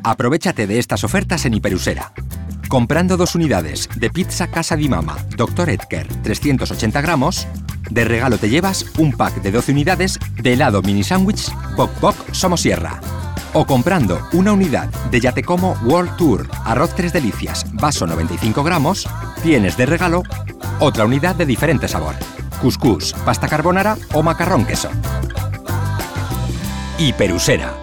Aprovéchate de estas ofertas en Hiperusera. Comprando 2 unidades de pizza Casa di Mama Dr. Edgar 380 gramos, de regalo te llevas un pack de 12 unidades de helado mini sándwich Boc Boc Somosierra. O comprando una unidad de Ya Te Como World Tour Arroz 3 Delicias vaso 95 gramos, tienes de regalo otra unidad de diferente sabor: cuscús, pasta carbonara o macarrón queso. Hiperusera.